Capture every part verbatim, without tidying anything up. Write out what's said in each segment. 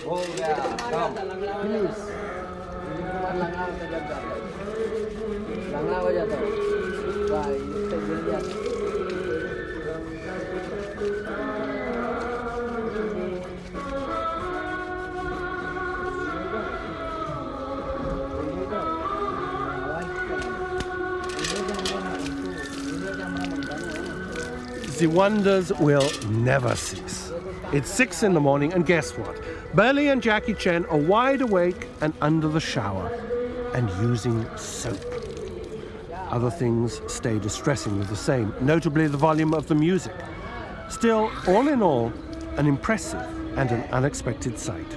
The wonders will never cease. It's six in the morning, and guess what? Burley and Jackie Chen are wide awake and under the shower and using soap. Other things stay distressingly the same, notably the volume of the music. Still, all in all, an impressive and an unexpected sight.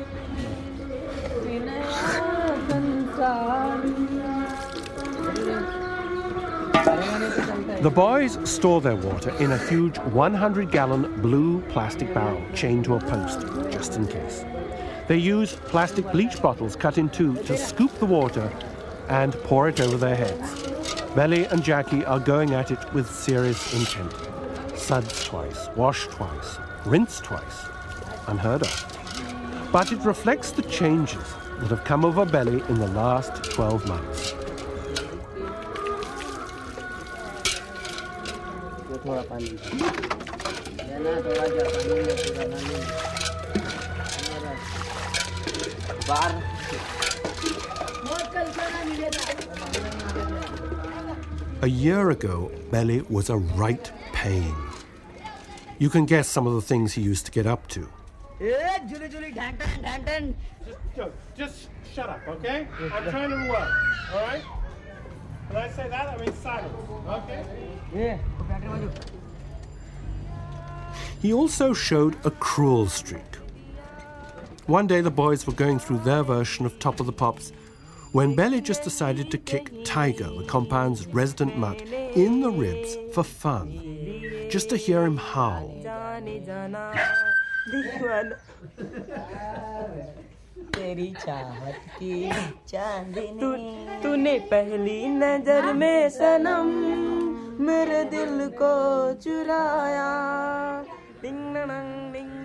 The boys store their water in a huge one hundred gallon blue plastic barrel chained to a post, just in case. They use plastic bleach bottles cut in two to scoop the water and pour it over their heads. Belly and Jackie are going at it with serious intent. Suds twice, wash twice, rinse twice. Unheard of. But it reflects the changes that have come over Belly in the last twelve months. A year ago, Belly was a right pain. You can guess some of the things he used to get up to. Just, just shut up, okay? I'm trying to work, all right? When I say that, I mean silence, okay? Yeah. He also showed a cruel streak. One day the boys were going through their version of Top of the Pops when Belly just decided to kick Tiger, the compound's resident mutt, in the ribs for fun, just to hear him howl. तूने पहली नजर में सनम मेरे दिल को चुराया डिंग डंग डिंग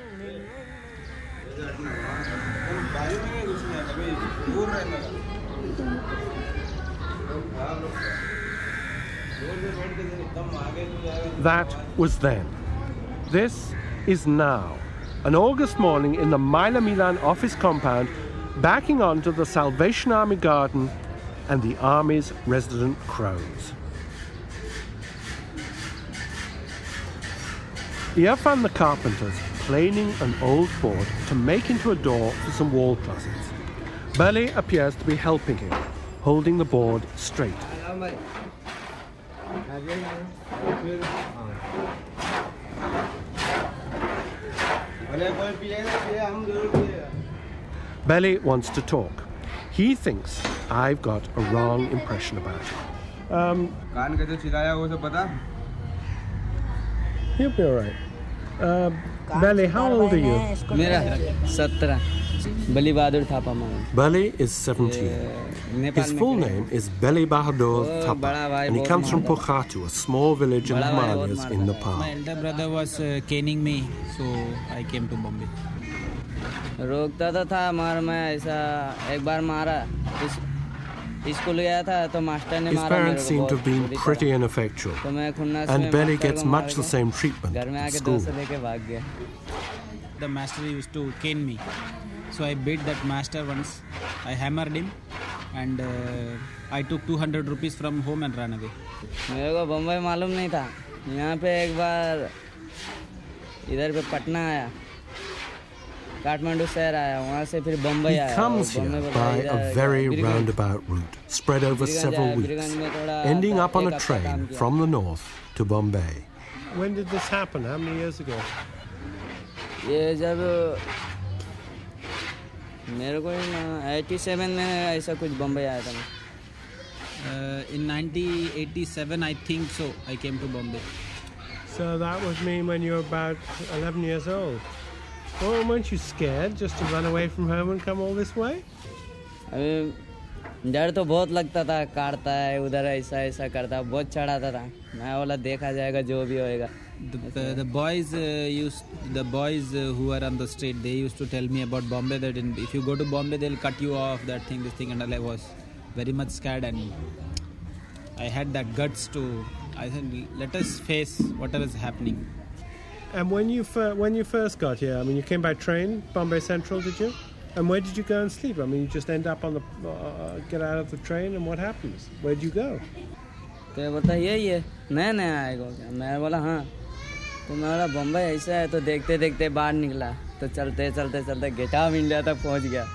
That was then. This is now. An August morning in the Mila Milan office compound, backing onto the Salvation Army garden and the Army's resident crows. Irfan the carpenter's planing an old board to make into a door for some wall closets. Belly appears to be helping him, holding the board straight. Belly wants to talk. He thinks I've got a wrong impression about him. Um, He'll be all right. Uh, Belly, how old are you? Belly is seventeen. His full name is Belly Bahadur Thapa, and he comes from Pokhatu, a small village in the Himalayas in Nepal. My elder brother was uh, caning me, so I came to Bombay. रोकता तो था मार मैं ऐसा एक बार मारा school गया था तो मास्टर ने मारा मेरे को. His parents seem to have been pretty ineffectual, and Belly gets much the same treatment at school. The master used to cane me, so I beat that master once. I hammered him, and uh, I took two hundred rupees from home and ran away. मेरे को बम्बई मालूम नहीं था. यहाँ पे एक बार इधर पे पटना आया. He comes here by a very roundabout route, spread over several weeks, ending up on a train from the north to Bombay. When did this happen? How many years ago? ये जब मेरे को eighty-seven में ऐसा कुछ बम्बई आया था मैं. In nineteen eighty-seven, I think so, I came to Bombay. So that would mean when you were about eleven years old. Well, weren't you scared just to run away from home and come all this way? अभी डर तो बहुत लगता था, काटता है उधर, ऐसा ऐसा करता, बहुत चढ़ाता था। मैं बोला देखा जाएगा जो भी होएगा। The, the boys uh, used the boys uh, who are on the street, they used to tell me about Bombay, that in, if you go to Bombay they'll cut you off, that thing, this thing, and I was very much scared, and I had that guts to, I said, let us face whatever is happening. And when you fir- when you first got here, I mean, you came by train, Bombay Central, did you? And where did you go and sleep? I mean, you just end up on the uh, get out of the train, and what happens? Where did you go? तो बोलता यही है, नया नया आएगा क्या? मैं बोला हाँ। तो मैं बोला बम्बई ऐसा है, तो देखते देखते बाहर निकला, तो चलते चलते चलते गेट ऑफ इंडिया तक पहुंच गया।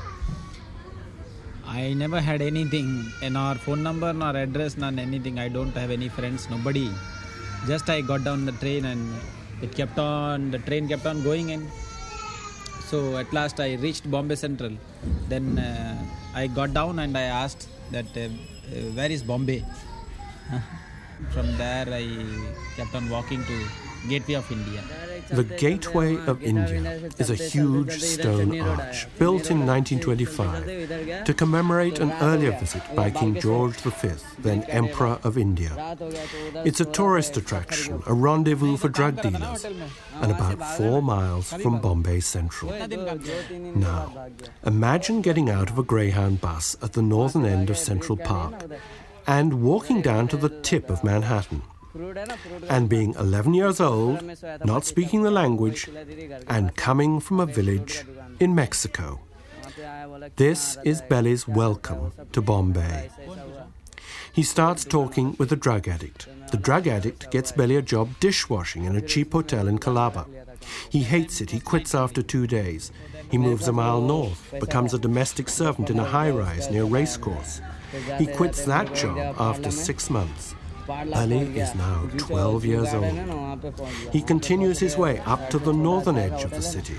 I never had anything, nor phone number, nor address, nor anything. I don't have any friends, nobody. Just I got down the train and it kept on, the train kept on going, and so at last I reached Bombay Central. Then uh, I got down and I asked that uh, uh, where is Bombay? From there I kept on walking to Gateway of India. The Gateway of India is a huge stone arch built in nineteen twenty-five to commemorate an earlier visit by King George the Fifth, then Emperor of India. It's a tourist attraction, a rendezvous for drug dealers, and about four miles from Bombay Central. Now, imagine getting out of a Greyhound bus at the northern end of Central Park and walking down to the tip of Manhattan, and being eleven years old, not speaking the language, and coming from a village in Mexico. This is Belly's welcome to Bombay. He starts talking with the drug addict. The drug addict gets Belly a job dishwashing in a cheap hotel in Colaba. He hates it. He quits after two days. He moves a mile north, becomes a domestic servant in a high-rise near Racecourse. He quits that job after six months. Ali is now twelve years old. He continues his way up to the northern edge of the city.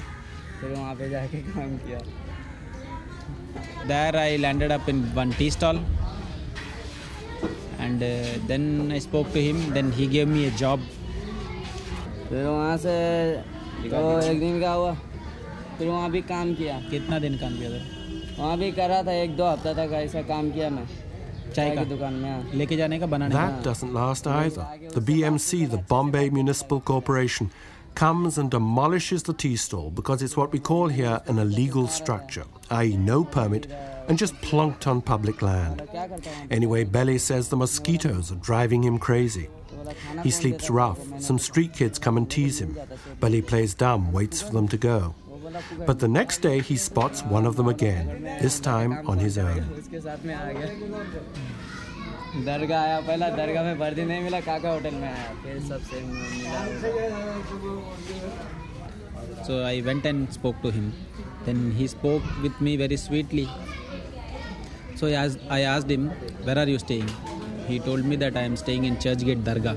There I landed up in one tea stall, and uh, then I spoke to him. Then he gave me a job. फिर वहाँ से तो एक दिन का हुआ, फिर वहाँ भी काम किया। कितना दिन काम किया था? वहाँ भी करा था, एक दो हफ्ता तक ऐसा काम किया मैं चाय की दुकान में लेके जाने का बनाने। That doesn't last either. The B M C, the Bombay Municipal Corporation, comes and demolishes the tea stall because it's what we call here an illegal structure, that is no permit, and just plonked on public land. Anyway, Belly says the mosquitoes are driving him crazy. He sleeps rough. Some street kids come and tease him. Belly plays dumb, waits for them to go. But the next day he spots one of them again, this time on his own. दरगाह आया, पहला दरगाह में भर्ती नहीं मिला, काका hotel में आया, फिर सबसे मिला। So I went and spoke to him. Then he spoke with me very sweetly. So I asked, I asked him, where are you staying? He told me that I am staying in Churchgate Dargah.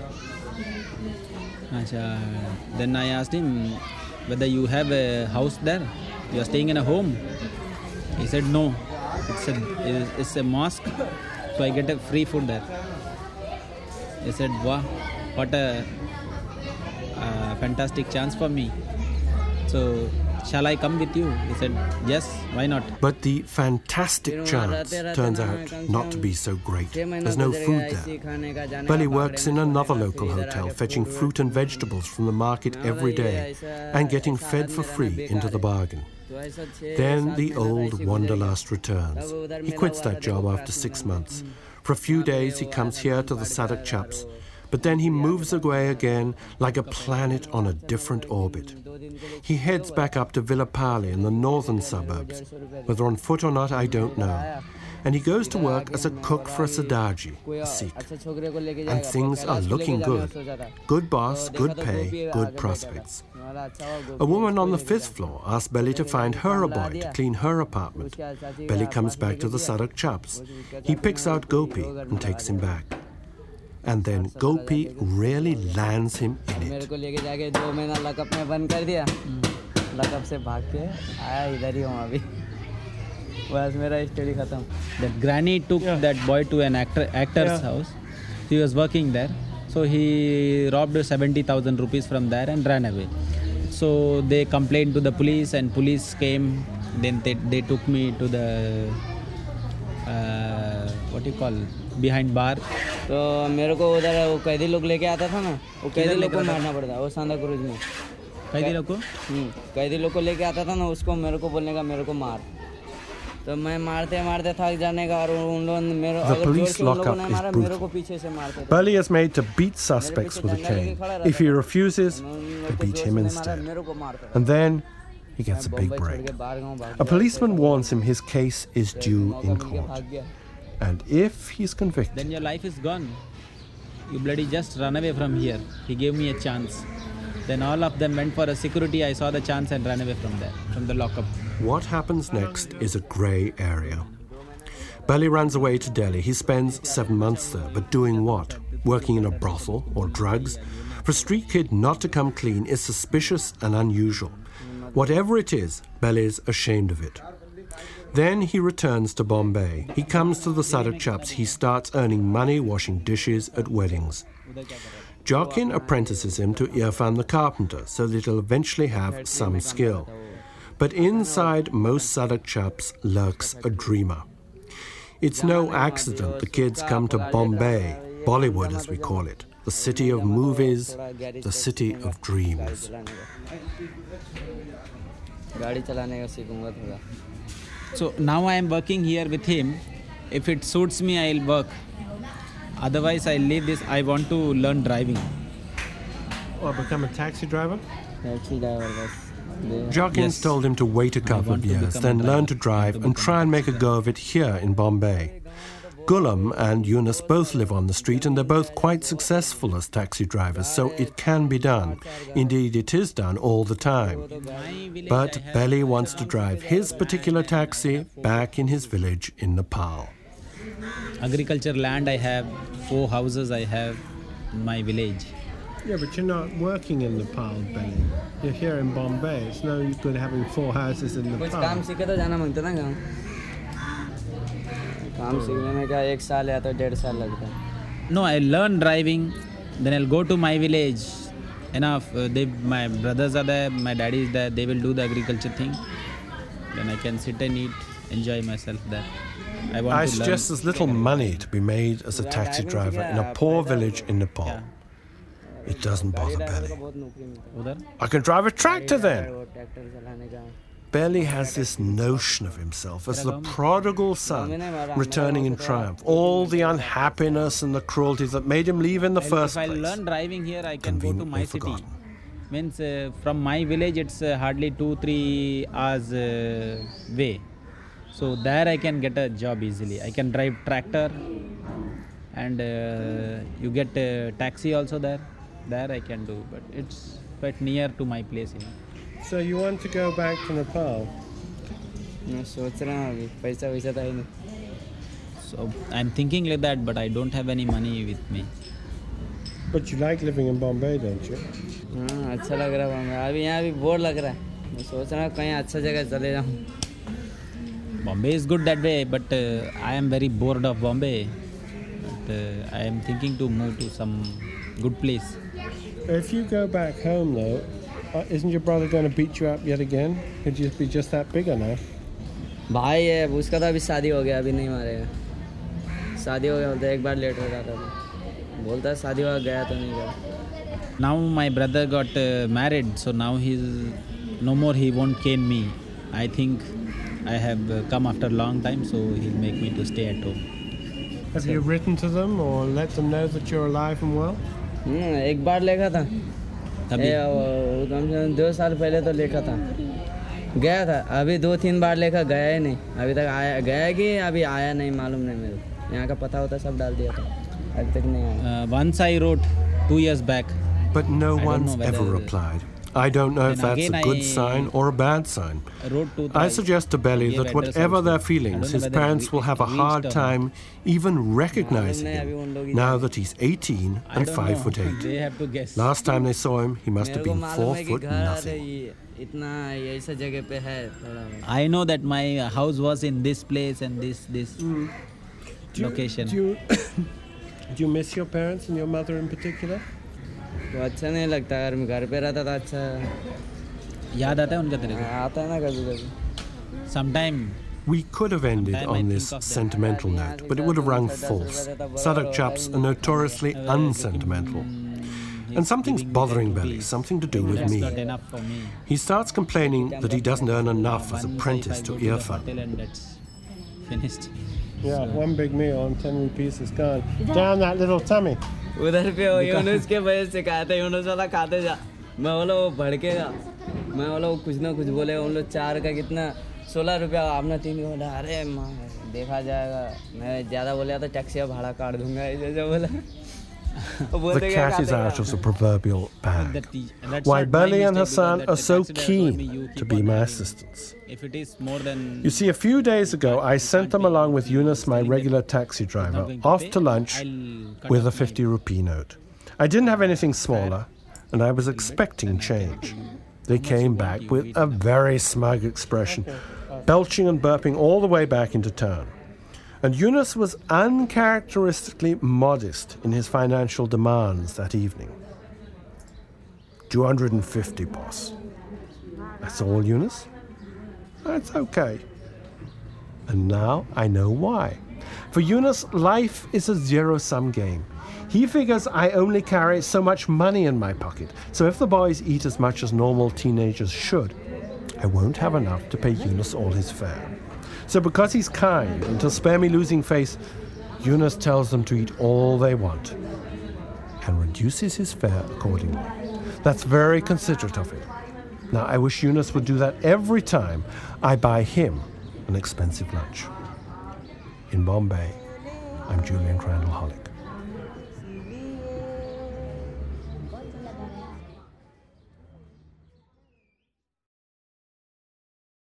Then I asked him whether you have a house there. You are staying in a home. He said no. It's a, it's a mosque. So I get a free food there. He said, wow, what a, a fantastic chance for me. So, shall I come with you? He said, yes, why not? But the fantastic chance turns out not to be so great. There's no food there. Belly works in another local hotel, fetching fruit and vegetables from the market every day and getting fed for free into the bargain. Then the old wanderlust returns. He quits that job after six months. For a few days he comes here to the Sadak Chaps, but then he moves away again like a planet on a different orbit. He heads back up to Villapali in the northern suburbs. Whether on foot or not, I don't know. And he goes to work as a cook for a Sardaji, a Sikh. And things are looking good. Good boss, good pay, good prospects. A woman on the fifth floor asks Belly to find her a boy to clean her apartment. Belly comes back to the Sadak Chaps. He picks out Gopi and takes him back. And then Gopi really lands him in it. That granny took yeah. that boy to an actor, actor's yeah. house. He was working there. So he robbed seventy thousand rupees from there and ran away. So they complained to the police and police came. Then they, they took me to the uh, uh, what do you call, behind bar. तो मेरे को उधर वो कैदी लोग लेके आता था ना, वो कैदी लोग को मारना पड़ता, वो सांता क्रूज में कैदी लोग को कैदी लोग को लेके आता था ना, उसको मेरे को बोलने का मेरे को मार, तो मैं मारते मारते थक जाने का, और उन लोगों ने मेरे अगर जोर से उन लोगों ने मारा, मेरे को पीछे से मारते थे. Belly is made to beat suspects with a cane. If he refuses, they beat him instead. And then he gets a big break. A policeman warns him his case is due in court. And if he's convicted, then your life is gone. You bloody just run away from here. He gave me a chance. Then all of them went for a security. I saw the chance and ran away from there, from the lockup. What happens next is a grey area. Belly runs away to Delhi. He spends seven months there, but doing what? Working in a brothel or drugs? For a street kid not to come clean is suspicious and unusual. Whatever it is, Belly's ashamed of it. Then he returns to Bombay. He comes to the Sadak Chaps. He starts earning money washing dishes at weddings. Jarkin apprentices him to Irfan the carpenter so that he'll eventually have some skill. But inside most Sadak Chaps lurks a dreamer. It's no accident the kids come to Bombay, Bollywood as we call it, the city of movies, the city of dreams. So now I am working here with him. If it suits me, I'll work. Otherwise, I'll leave this. I want to learn driving. Or become a taxi driver? Taxi driver, yes. Jarkins yes. told him to wait a couple of years, then learn to drive and try and make a go of it here in Bombay. Ghulam and Yunus both live on the street and they're both quite successful as taxi drivers, so it can be done. Indeed, it is done all the time. But Belly wants to drive his particular taxi back in his village in Nepal. Agriculture land I have, four houses I have in my village. Yeah, but you're not working in Nepal, Belly. You're here in Bombay. It's no good having four houses in Nepal. काम सीखे तो जाना मांगता ना गाँव. काम सीखने में क्या एक साल या तो डेढ़ साल लगता है. No, I learn driving, then I'll go to my village. Enough. Uh, they, my brothers are there, my daddy is there. They will do the agriculture thing. Then I can sit and eat, enjoy myself there. I, want I to suggest learn. There's little money to be made as a taxi driver in a poor village in Nepal. Yeah. It doesn't bother Belly. I can drive a tractor then. Belly has this notion of himself as the prodigal son returning in triumph. All the unhappiness and the cruelty that made him leave in the first place. If I learn driving here, I can go to my city. Means uh, from my village, it's uh, hardly two, three hours uh, way. So there I can get a job easily. I can drive tractor and uh, you get a taxi also there. There I can do, but it's quite near to my place. You know. So you want to go back to Nepal? So I'm thinking like that, but I don't have any money with me. But you like living in Bombay, don't you? हाँ अच्छा लग रहा है बॉम्बे. अभी यहाँ भी bore लग रहा है. मैं सोच रहा हूँ कहीं अच्छा जगह चले जाऊँ. Bombay is good that way, but uh, I am very bored of Bombay. But uh, I am thinking to move to some good place. If you go back home though, uh, isn't your brother going to beat you up yet again? Could you be just that big enough? भाई है उसका तो अभी शादी हो गया, अभी नहीं मारेगा. शादी हो गया बोलता है, एक बार लेट हो जाता है. बोलता है शादी हो गया तो नहीं गया. Now my brother got uh, married, so now he's no more. He won't cane me. I think I have uh, come after a long time, so he'll make me to stay at home. Have so, you written to them or let them know that you're alive and well? हम्म एक बार लिखा था. अभी कम से कम दो साल पहले तो लिखा था. गया था. अभी दो तीन बार लिखा, गया ही नहीं. अभी तक आया गया कि अभी आया नहीं मालूम नहीं मेरे को. यहाँ का पता होता सब डाल दिया था. अभी तक नहीं आया. Uh, once I wrote two years back. But no one's ever replied. I don't know if that's a good I sign or a bad sign. I suggest to Belly that whatever their feelings, his parents will have a hard time even recognizing him now that he's eighteen and five foot eight. They have to guess. Last time they saw him, he must have been four foot nothing. I know that my house was in this place and this this mm. location. Do you, do you miss your parents and your mother in particular? तो अच्छा नहीं लगता. अगर मैं घर पे रहता था अच्छा. याद आता है उनका तेरे को? आता है ना कभी कभी. Sometime We could have ended on this sentimental note, but it would have rung false. Sadhak chaps are notoriously unsentimental. And something's bothering Belly, something to do with That's me. not enough for me. He starts complaining that he doesn't earn enough as apprentice to Irfan. And that's finished. Yeah, one big meal and ten rupees is gone. Down that little tummy. उधर पे हो यूनुस के वजह से कहते यूनुस वाला खाते जा मैं बोला वो भड़केगा मैं बोला वो कुछ ना कुछ बोले उन लोग चार का कितना सोलह रुपया आपने तीन का बोला अरे माँ देखा जाएगा मैं ज़्यादा बोला तो टैक्सी का भाड़ा काट दूंगा ऐसे बोला The cat is out of the proverbial bag. Why Belly and Hassan are so keen to be my assistants. If it is more than You see, a few days ago, I sent them along with Yunus, my regular taxi driver, off to lunch with a fifty rupee note. I didn't have anything smaller, and I was expecting change. They came back with a very smug expression, belching and burping all the way back into town. And Yunus was uncharacteristically modest in his financial demands that evening. two hundred fifty, boss. That's all, Yunus? That's okay. And now I know why. For Yunus, life is a zero-sum game. He figures I only carry so much money in my pocket, so if the boys eat as much as normal teenagers should, I won't have enough to pay Yunus all his fare. So because he's kind and to spare me losing face, Yunus tells them to eat all they want and reduces his fare accordingly. That's very considerate of him. Now, I wish Yunus would do that every time I buy him an expensive lunch. In Bombay, I'm Julian Crandall Hollick.